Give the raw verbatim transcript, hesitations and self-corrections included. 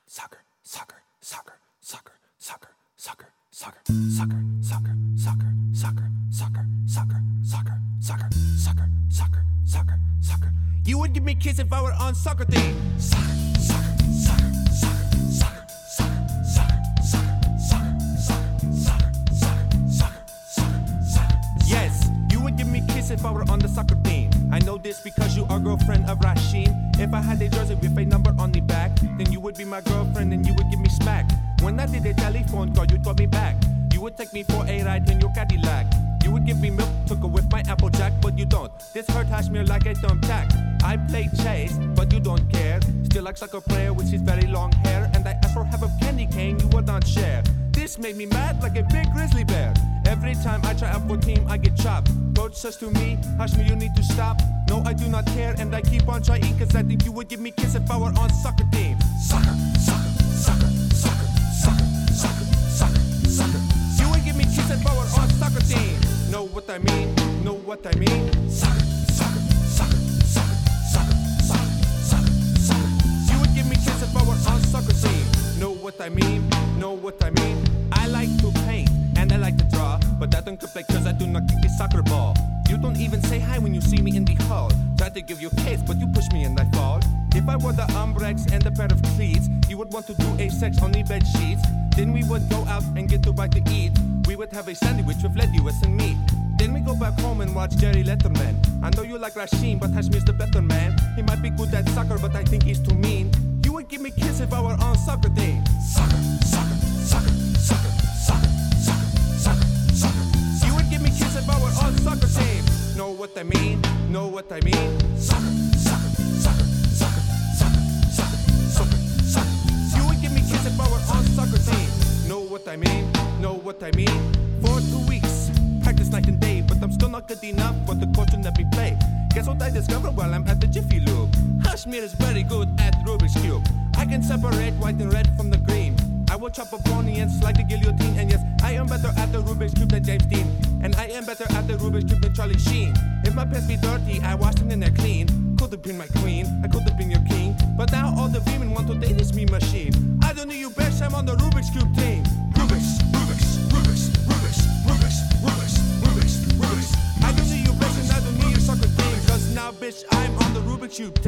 soccer, soccer, soccer, soccer, soccer, soccer, soccer, soccer, soccer, soccer, soccer, soccer, soccer, soccer, soccer, soccer, soccer, soccer, soccer. You would give me kiss if I were on soccer team. Soccer, soccer, soccer, soccer, soccer, soccer, soccer, soccer, soccer, soccer, soccer, soccer, soccer, soccer. Yes, you would give me kiss if I were on the soccer team. I know this because you are girlfriend of Rashim. If I had a jersey with a number on the back, then you would be my girlfriend and you would give me smack. When I did a telephone call, you'd call me back. You would take me for a ride in your Cadillac. You would give me milk, took a with my Applejack, but you don't. This hurt Hashmir like a thumbtack. I play chase, but you don't care. Still like soccer player with his very long hair. And I asked for half of candy cane, you would not share. This made me mad like a big grizzly bear. Every time I try out for team, I get chopped. Coach says to me, Hashmir, you need to stop. No, I do not care, and I keep on trying, cause I think you would give me kiss if I were on soccer team. Soccer, soccer, soccer, soccer, soccer, soccer, soccer, soccer. You would give me kiss if I were on soccer team. Know what I mean? Know what I mean? Soccer, soccer, soccer, soccer, soccer, soccer, soccer, soccer. You would give me kiss if I were on soccer team. Know what I mean? Know what I mean? I like to paint and I like to draw, but I don't play cause I do not kick a soccer ball. You don't even say hi when you see me in the hall. Try to give you kiss, but you push me and I fall. If I wore the Umbrex and a pair of cleats, you would want to do a sex on the bed sheets. Then we would go out and get to bite to eat. We would have a sandwich with lettuce and meat. Then we go back home and watch Jerry Letterman. I know you like Rashim, but Hashmir's the better man. He might be good at soccer, but I think he's too mean. You would give me kiss if I were on soccer team. Soccer, soccer, soccer, soccer, soccer, soccer, soccer, soccer. You would give me kiss if I were on soccer team. Know what I mean? Know what I mean? Soccer, soccer, soccer, soccer, soccer, soccer, soccer, soccer. You would give me kiss if I were on soccer team. Know what I mean? Know what I mean? For two weeks, practice night and day, but I'm still not good enough for the coach to let me play. Guess what I discovered while I'm at the Jiffy Lube? Hashmir is very good at Rubik's Cube. I can separate white and red from the green. I will chop a pony and slide the guillotine. And yes, I am better at the Rubik's Cube than James Dean. And I am better at the Rubik's Cube than Charlie Sheen. If my pants be dirty, I wash them and they're clean. Could have been my queen, I could have been your king. But now all the women want to date this me machine. I don't need you bitch, I'm on the Rubik's Cube team. Rubik's, Rubik's, Rubik's, Rubik's, Rubik's, Rubik's, Rubik's, Rubik's. I don't need you bitch and I don't need your soccer team. Cause now bitch, I'm on the Rubik's Cube team.